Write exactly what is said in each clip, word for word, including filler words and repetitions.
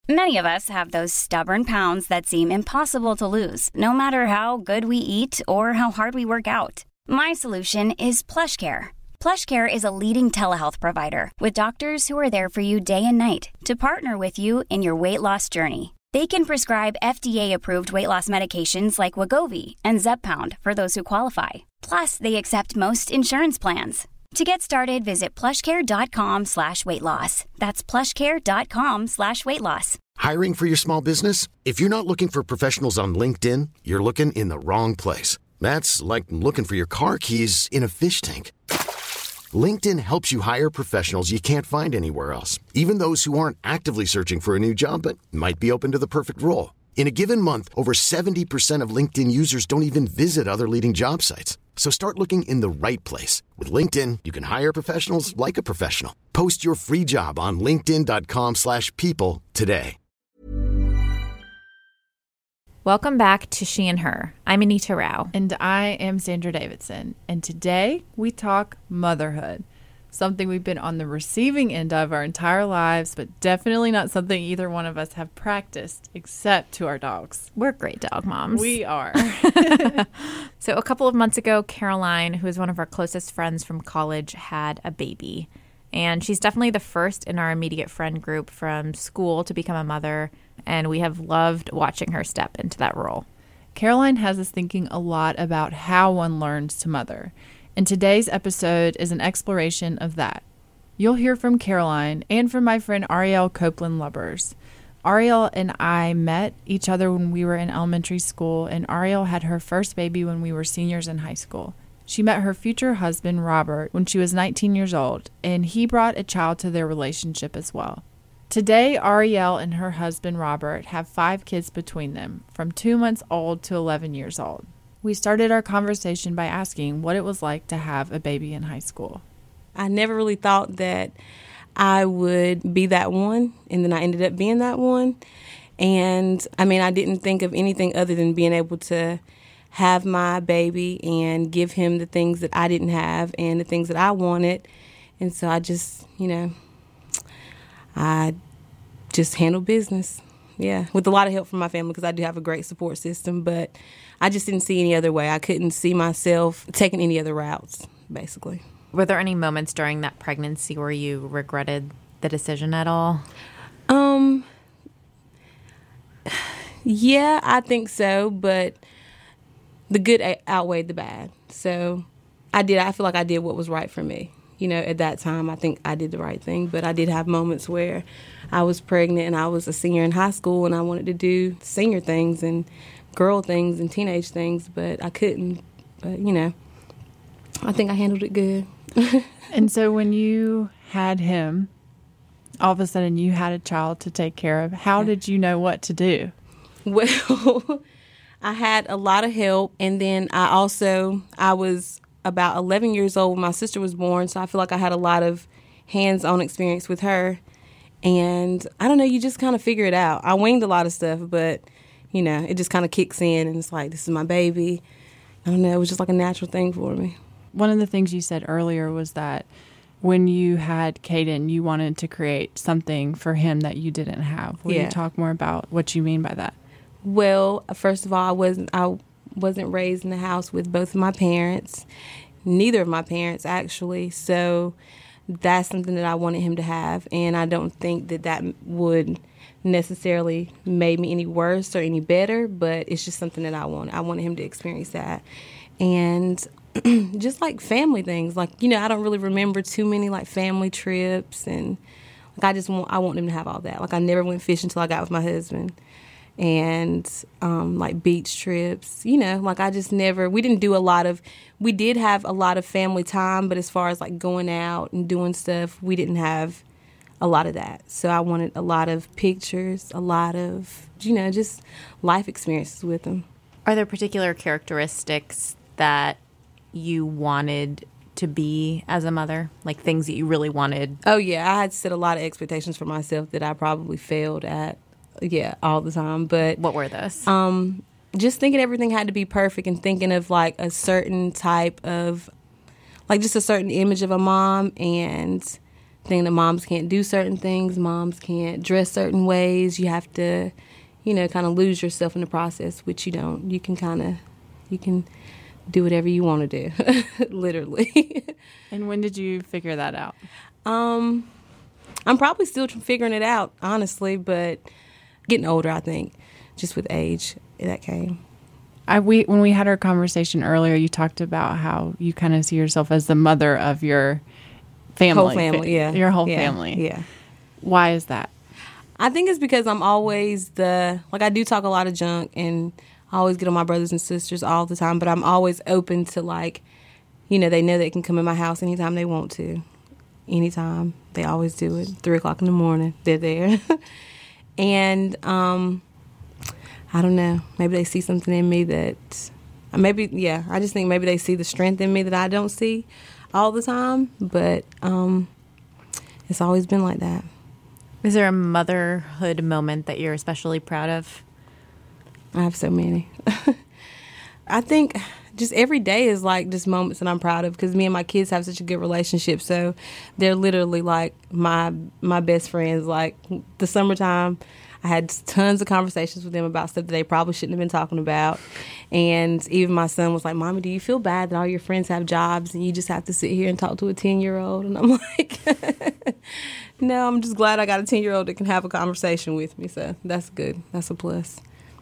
Many of us have those stubborn pounds that seem impossible to lose, no matter how good we eat or how hard we work out. My solution is PlushCare. PlushCare is a leading telehealth provider with doctors who are there for you day and night to partner with you in your weight loss journey. They can prescribe F D A-approved weight loss medications like Wegovy and Zepbound for those who qualify. Plus, they accept most insurance plans. To get started, visit plushcare.com slash weight loss. That's plushcare.com slash weight loss. Hiring for your small business? If you're not looking for professionals on LinkedIn, you're looking in the wrong place. That's like looking for your car keys in a fish tank. LinkedIn helps you hire professionals you can't find anywhere else, even those who aren't actively searching for a new job but might be open to the perfect role. In a given month, over seventy percent of LinkedIn users don't even visit other leading job sites. So start looking in the right place. With LinkedIn, you can hire professionals like a professional. Post your free job on linkedin.com slash people today. Welcome back to She and Her. I'm Anita Rao. And I am Sandra Davidson. And today we talk motherhood. Something we've been on the receiving end of our entire lives, but definitely not something either one of us have practiced, except to our dogs. We're great dog moms. We are. So a couple of months ago, Caroline, who is one of our closest friends from college, had a baby. And she's definitely the first in our immediate friend group from school to become a mother. And we have loved watching her step into that role. Caroline has us thinking a lot about how one learns to mother. And today's episode is an exploration of that. You'll hear from Caroline and from my friend Arielle Copeland Lubbers. Arielle and I met each other when we were in elementary school, and Arielle had her first baby when we were seniors in high school. She met her future husband, Robert, when she was nineteen years old, and he brought a child to their relationship as well. Today, Arielle and her husband, Robert, have five kids between them, from two months old to eleven years old. We started our conversation by asking what it was like to have a baby in high school. I never really thought that I would be that one, and then I ended up being that one. And, I mean, I didn't think of anything other than being able to have my baby and give him the things that I didn't have and the things that I wanted. And so I just, you know, I just handled business. Yeah, with a lot of help from my family because I do have a great support system, but I just didn't see any other way. I couldn't see myself taking any other routes, basically. Were there any moments during that pregnancy where you regretted the decision at all? Um, yeah, I think so, but the good outweighed the bad. So I did. I feel like I did what was right for me. You know, at that time, I think I did the right thing, but I did have moments where I was pregnant and I was a senior in high school and I wanted to do senior things and girl things and teenage things, but I couldn't. But, you know, I think I handled it good. And so when you had him, all of a sudden you had a child to take care of. How yeah. did you know what to do? Well, I had a lot of help, and then I also, I was about eleven years old when my sister was born, so I feel like I had a lot of hands-on experience with her. And I don't know, you just kind of figure it out. I winged a lot of stuff, but, you know, it just kind of kicks in, and it's like, this is my baby. I don't know, it was just like a natural thing for me. One of the things you said earlier was that when you had Caden, you wanted to create something for him that you didn't have. Will yeah. you talk more about what you mean by that? Well, first of all, I wasn't I wasn't raised in the house with both of my parents, neither of my parents actually. So that's something that I wanted him to have, and I don't think that that would necessarily make me any worse or any better, but it's just something that I want. I wanted him to experience that. And just like family things, like, you know, I don't really remember too many like family trips, and like I just want I want him to have all that. Like I never went fishing until I got with my husband. And um, like beach trips, you know, like I just never, we didn't do a lot of, we did have a lot of family time, but as far as like going out and doing stuff, we didn't have a lot of that. So I wanted a lot of pictures, a lot of, you know, just life experiences with him. Are there particular characteristics that you wanted to be as a mother? Like things that you really wanted? Oh, yeah. I had set a lot of expectations for myself that I probably failed at. Yeah, all the time. But what were those? Um, just thinking everything had to be perfect and thinking of like a certain type of, like just a certain image of a mom, and thing that moms can't do certain things, moms can't dress certain ways. You have to, you know, kind of lose yourself in the process, which you don't. You can kind of, you can do whatever you want to do, literally. And when did you figure that out? Um, I'm probably still figuring it out, honestly, but getting older, I think, just with age, that came. I we when we had our conversation earlier, you talked about how you kind of see yourself as the mother of your family. Whole family, yeah. Your whole yeah, family. Yeah. Why is that? I think it's because I'm always the, like I do talk a lot of junk and I always get on my brothers and sisters all the time, but I'm always open to like, you know, they know they can come in my house anytime they want to. Anytime. They always do it. Three o'clock in the morning, they're there. And um, I don't know. Maybe they see something in me that, maybe, yeah, I just think maybe they see the strength in me that I don't see all the time. But um, it's always been like that. Is there a motherhood moment that you're especially proud of? I have so many. I think just every day is like just moments that I'm proud of because me and my kids have such a good relationship. So they're literally like my my best friends. Like the summertime, I had tons of conversations with them about stuff that they probably shouldn't have been talking about. And even my son was like, Mommy, do you feel bad that all your friends have jobs and you just have to sit here and talk to a ten-year-old? And I'm like, no, I'm just glad I got a ten-year-old that can have a conversation with me. So that's good. That's a plus.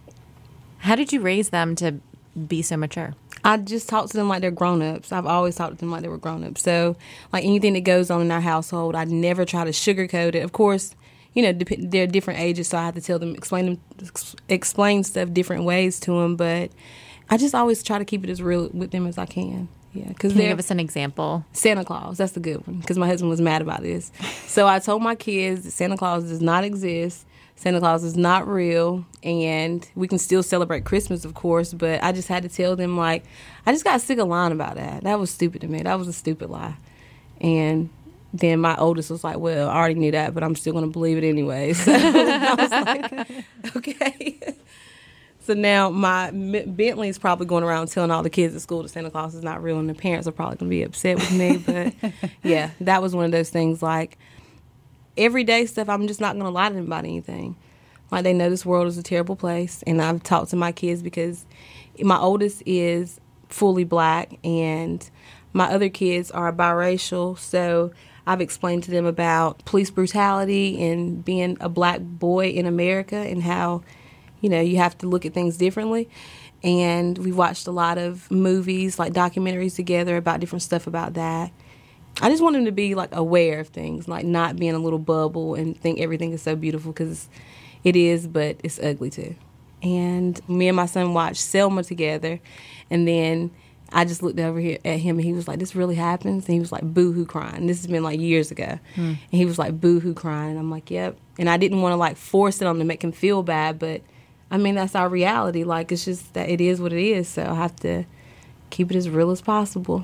How did you raise them to be so mature? I just talk to them like they're grown-ups. I've always talked to them like they were grown-ups. So, like, anything that goes on in our household, I never try to sugarcoat it. Of course, you know, dep- they're different ages, so I have to tell them, explain them, ex- explain stuff different ways to them. But I just always try to keep it as real with them as I can. Yeah, cause can you give us an example? Santa Claus, that's the good one, because my husband was mad about this. So I told my kids that Santa Claus does not exist. Santa Claus is not real, and we can still celebrate Christmas, of course, but I just had to tell them, like, I just got sick of lying about that. That was stupid to me. That was a stupid lie. And then my oldest was like, well, I already knew that, but I'm still going to believe it anyway. So I was like, okay. So now my Bentley is probably going around telling all the kids at school that Santa Claus is not real, and the parents are probably going to be upset with me. But, yeah, that was one of those things, like, everyday stuff, I'm just not going to lie to them about anything. Like, they know this world is a terrible place, and I've talked to my kids because my oldest is fully black, and my other kids are biracial, so I've explained to them about police brutality and being a black boy in America and how, you know, you have to look at things differently. And we watched a lot of movies, like documentaries together about different stuff about that. I just want them to be, like, aware of things, like not be in a little bubble and think everything is so beautiful, because it is, but it's ugly too. And me and my son watched Selma together, and then I just looked over here at him, and he was like, this really happens? And he was like, boo-hoo crying. This has been, like, years ago. Hmm. And he was like, boo-hoo crying. And I'm like, yep. And I didn't want to, like, force it on him to make him feel bad, but, I mean, that's our reality. Like, it's just that it is what it is, so I have to keep it as real as possible.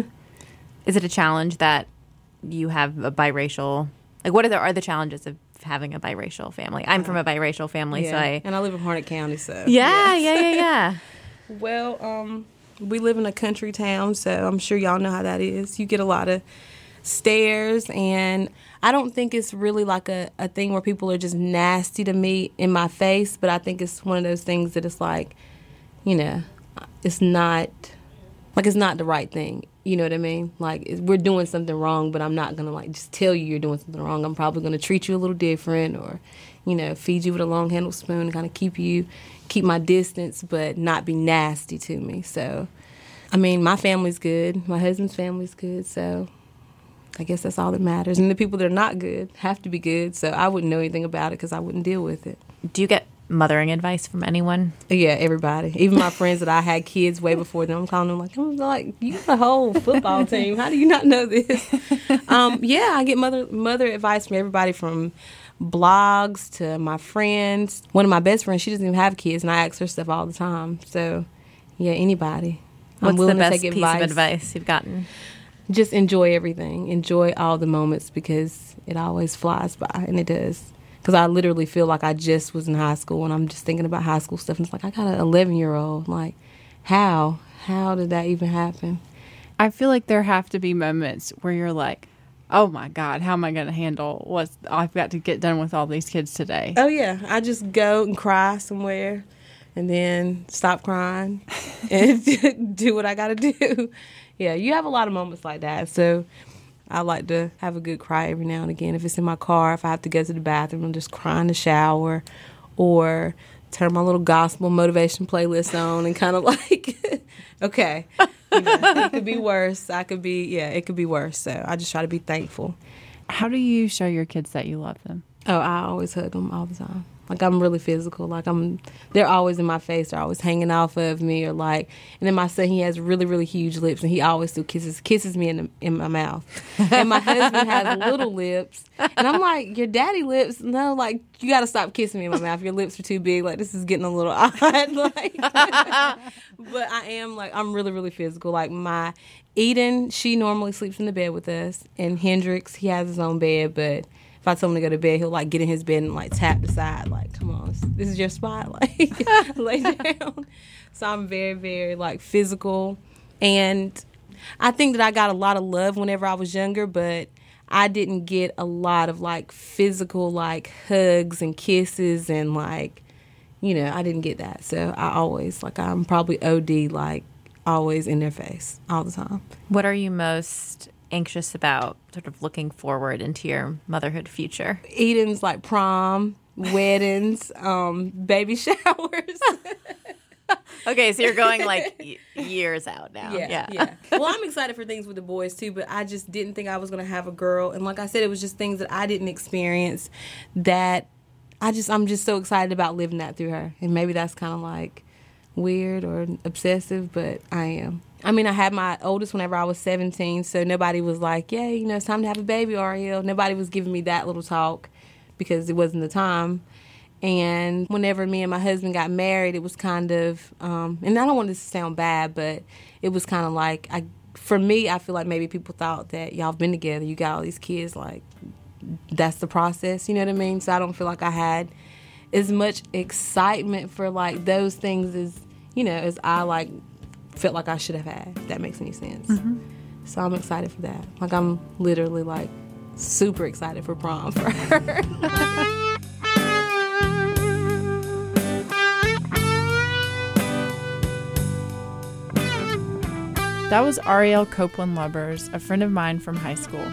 Is it a challenge that you have a biracial, like, what are the, are the challenges of having a biracial family? I'm from a biracial family, yeah. so I... And I live in Harnett County, so... Yeah, yes. yeah, yeah, yeah. Well, um, we live in a country town, so I'm sure y'all know how that is. You get a lot of stares, and I don't think it's really like a, a thing where people are just nasty to me in my face, but I think it's one of those things that it's like, you know, it's not... Like, it's not the right thing. You know what I mean? Like, we're doing something wrong, but I'm not going to, like, just tell you you're doing something wrong. I'm probably going to treat you a little different, or, you know, feed you with a long-handled spoon and kind of keep you, keep my distance, but not be nasty to me. So, I mean, my family's good. My husband's family's good. So, I guess that's all that matters. And the people that are not good have to be good. So, I wouldn't know anything about it because I wouldn't deal with it. Do you get mothering advice from anyone? Yeah, everybody. Even my friends that I had kids way before them. I'm calling them like, I'm like, you got a whole football team. How do you not know this? Um, yeah, I get mother mother advice from everybody, from blogs to my friends. One of my best friends, she doesn't even have kids, and I ask her stuff all the time. So, yeah, anybody. What's I'm willing the best to take piece advice. of advice you've gotten? Just enjoy everything. Enjoy all the moments, because it always flies by, and it does. Because I literally feel like I just was in high school, and I'm just thinking about high school stuff. And it's like, I got an eleven-year-old. Like, how? How did that even happen? I feel like there have to be moments where you're like, oh my God, how am I going to handle what's I've got to get done with all these kids today? Oh, yeah. I just go and cry somewhere and then stop crying and do what I got to do. Yeah, you have a lot of moments like that. So I like to have a good cry every now and again. If it's in my car, if I have to go to the bathroom, I'm just cry in the shower, or turn my little gospel motivation playlist on and kind of like, okay, you know, it could be worse. I could be, yeah, it could be worse. So I just try to be thankful. How do you show your kids that you love them? Oh, I always hug them all the time. Like, I'm really physical. Like, I'm, they're always in my face. They're always hanging off of me, or like, and then my son, he has really, really huge lips, and he always still kisses kisses me in the, in my mouth. And my husband has little lips, and I'm like, your daddy lips? No, like, you got to stop kissing me in my mouth. Your lips are too big. Like, this is getting a little odd. Like, but I am like, I'm really, really physical. Like, my Eden, she normally sleeps in the bed with us, and Hendrix, he has his own bed, but if I tell him to go to bed, he'll, like, get in his bed and, like, tap the side. Like, come on, this is your spot. Like, lay down. So I'm very, very, like, physical. And I think that I got a lot of love whenever I was younger, but I didn't get a lot of, like, physical, like, hugs and kisses and, like, you know, I didn't get that. So I always, like, I'm probably O D, like, always in their face all the time. What are you most anxious about, sort of looking forward into your motherhood future? Eden's like prom, weddings, um, baby showers. Okay, so you're going like y- years out now. Yeah, yeah, yeah. Well, I'm excited for things with the boys too, but I just didn't think I was going to have a girl. And like I said, it was just things that I didn't experience that I just, I'm just so excited about living that through her. And maybe that's kind of like weird or obsessive, but I am. I mean, I had my oldest whenever I was seventeen, so nobody was like, yeah, you know, it's time to have a baby, Ariel. Nobody was giving me that little talk because it wasn't the time. And whenever me and my husband got married, it was kind of, um, and I don't want this to sound bad, but it was kind of like, I, for me, I feel like maybe people thought that y'all have been together, you got all these kids, like, that's the process, you know what I mean? So I don't feel like I had as much excitement for, like, those things as, you know, as I, like, felt like I should have had, if that makes any sense. Mm-hmm. So I'm excited for that. Like, I'm literally, like, super excited for prom for her. That was Ariel Copeland Lubbers, a friend of mine from high school.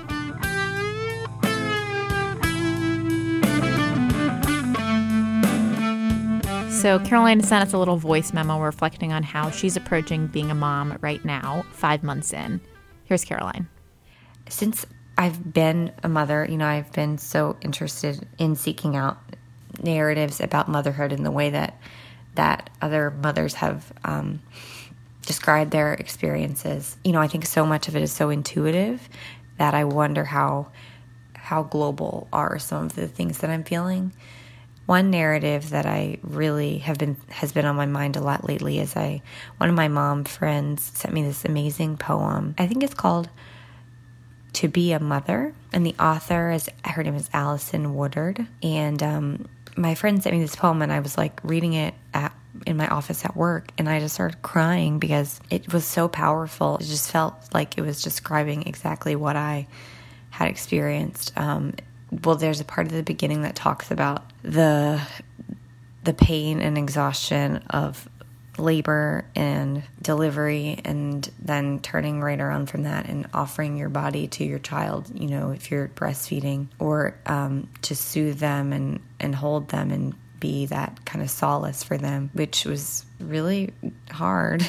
So Caroline sent us a little voice memo reflecting on how she's approaching being a mom right now, five months in. Here's Caroline. Since I've been a mother, you know, I've been so interested in seeking out narratives about motherhood in the way that that other mothers have um, described their experiences. You know, I think so much of it is so intuitive that I wonder how how global are some of the things that I'm feeling. One narrative that I really have been has been on my mind a lot lately is I one of my mom friends sent me this amazing poem. I think it's called To Be a Mother, and the author is her name is Alison Woodard. And um, my friend sent me this poem, and I was like reading it at in my office at work, and I just started crying because it was so powerful. It just felt like it was describing exactly what I had experienced. Um, well, there's a part of the beginning that talks about the the pain and exhaustion of labor and delivery, and then turning right around from that and offering your body to your child, you know, if you're breastfeeding, or um, to soothe them and, and hold them and be that kind of solace for them, which was really hard.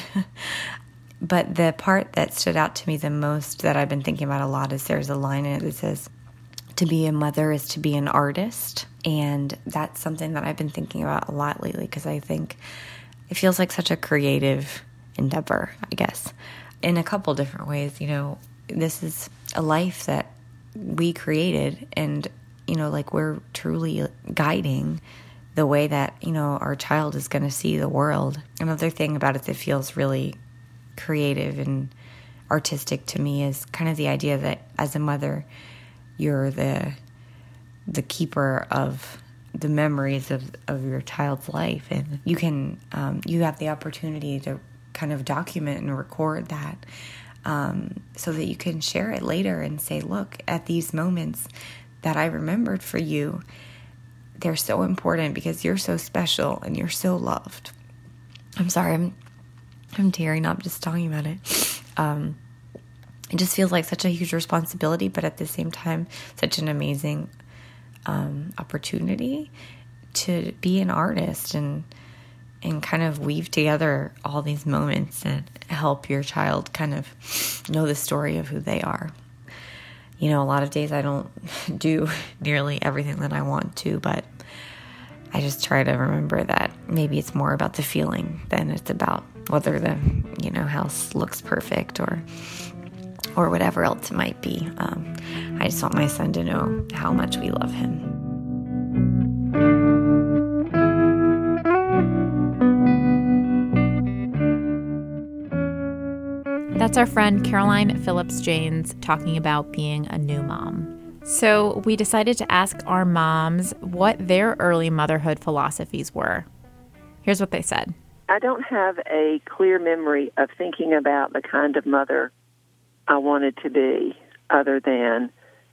But the part that stood out to me the most that I've been thinking about a lot is there's a line in it that says, to be a mother is to be an artist. And that's something that I've been thinking about a lot lately, because I think it feels like such a creative endeavor, I guess, in a couple different ways. You know, this is a life that we created, and, you know, like we're truly guiding the way that, you know, our child is going to see the world. Another thing about it that feels really creative and artistic to me is kind of the idea that as a mother, you're the the keeper of the memories of, of your child's life, and you can um, you have the opportunity to kind of document and record that. um, so that you can share it later and say, look, at these moments that I remembered for you, they're so important because you're so special and you're so loved. I'm sorry, I'm I'm tearing up just talking about it. Um, it just feels like such a huge responsibility, but at the same time, such an amazing um, opportunity to be an artist and and kind of weave together all these moments and help your child kind of know the story of who they are. You know, a lot of days I don't do nearly everything that I want to, but I just try to remember that maybe it's more about the feeling than it's about whether the, you know, house looks perfect or or whatever else it might be. Um, I just want my son to know how much we love him. That's our friend Caroline Phillips Janes talking about being a new mom. So we decided to ask our moms what their early motherhood philosophies were. Here's what they said. I don't have a clear memory of thinking about the kind of mother I wanted to be other than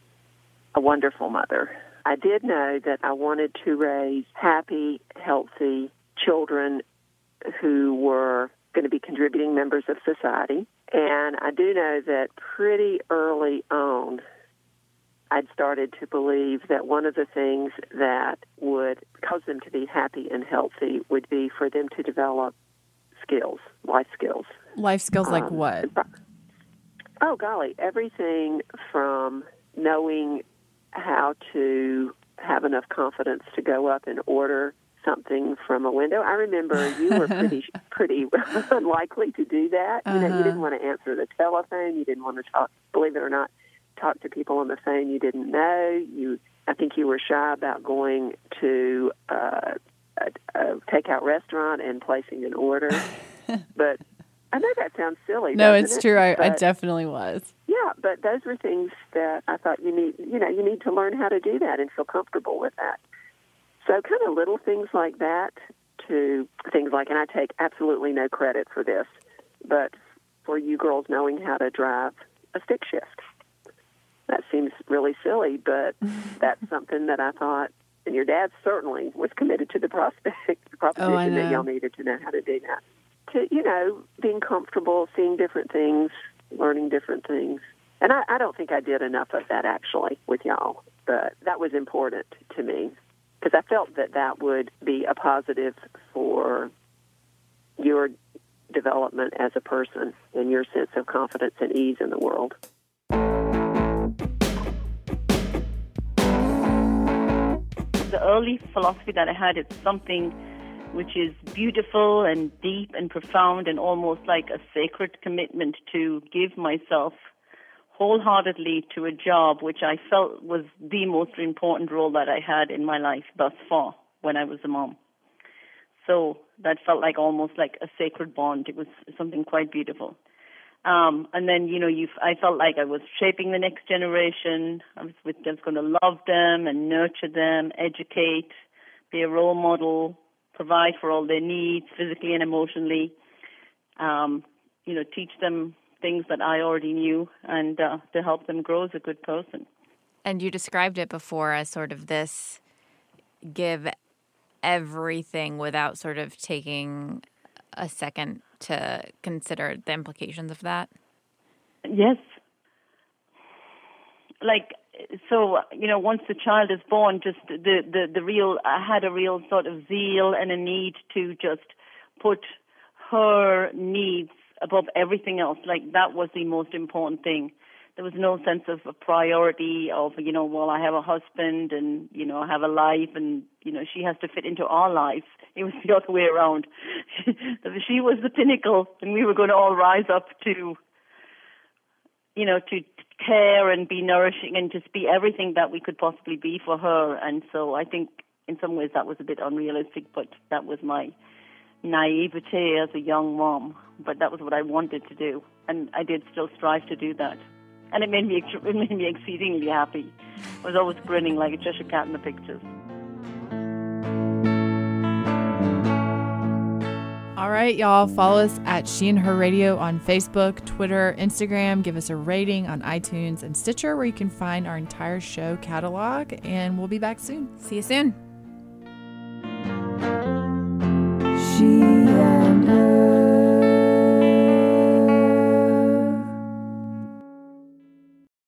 a wonderful mother. I did know that I wanted to raise happy, healthy children who were going to be contributing members of society. And I do know that pretty early on, I'd started to believe that one of the things that would cause them to be happy and healthy would be for them to develop skills, life skills. Life skills like um, what? Oh, golly, everything from knowing how to have enough confidence to go up and order something from a window. I remember you were pretty pretty unlikely to do that. You know, Uh-huh. you didn't want to answer the telephone. You didn't want to talk, believe it or not, talk to people on the phone you didn't know. You, I think you were shy about going to uh, a, a takeout restaurant and placing an order. But I know that sounds silly. No, doesn't it's it? true. I, I But- definitely was. Yeah, but those were things that I thought you need, you know, you need to learn how to do that and feel comfortable with that. So kind of little things like that to things like, and I take absolutely no credit for this, but for you girls knowing how to drive a stick shift. That seems really silly, but that's something that I thought, and your dad certainly was committed to the prospect, the proposition Oh, I that know. y'all needed to know how to do that. To, you know, being comfortable, seeing different things, learning different things. And I, I don't think I did enough of that, actually, with y'all. But that was important to me because I felt that that would be a positive for your development as a person and your sense of confidence and ease in the world. The early philosophy that I had is something which is beautiful and deep and profound and almost like a sacred commitment to give myself wholeheartedly to a job which I felt was the most important role that I had in my life thus far when I was a mom. So that felt like almost like a sacred bond. It was something quite beautiful. Um, and then, you know, you, I felt like I was shaping the next generation. I was, with, I was going to love them and nurture them, educate, be a role model, provide for all their needs, physically and emotionally, um, you know, teach them things that I already knew and uh, to help them grow as a good person. And you described it before as sort of this give everything without sort of taking a second to consider the implications of that. Yes. Like, so, you know, once the child is born, just the, the, the real, I had a real sort of zeal and a need to just put her needs above everything else. Like, that was the most important thing. There was no sense of a priority of, you know, well, I have a husband and, you know, I have a life and, you know, she has to fit into our lives. It was the other way around. She was the pinnacle and we were going to all rise up to, you know, to care and be nourishing and just be everything that we could possibly be for her. And so I think in some ways that was a bit unrealistic, but that was my naivete as a young mom. But that was what I wanted to do. And I did still strive to do that. And it made me it made me exceedingly happy. I was always grinning like a Cheshire cat in the pictures. All right, y'all. Follow us at She and Her Radio on Facebook, Twitter, Instagram. Give us a rating on iTunes and Stitcher, where you can find our entire show catalog. And we'll be back soon. See you soon. She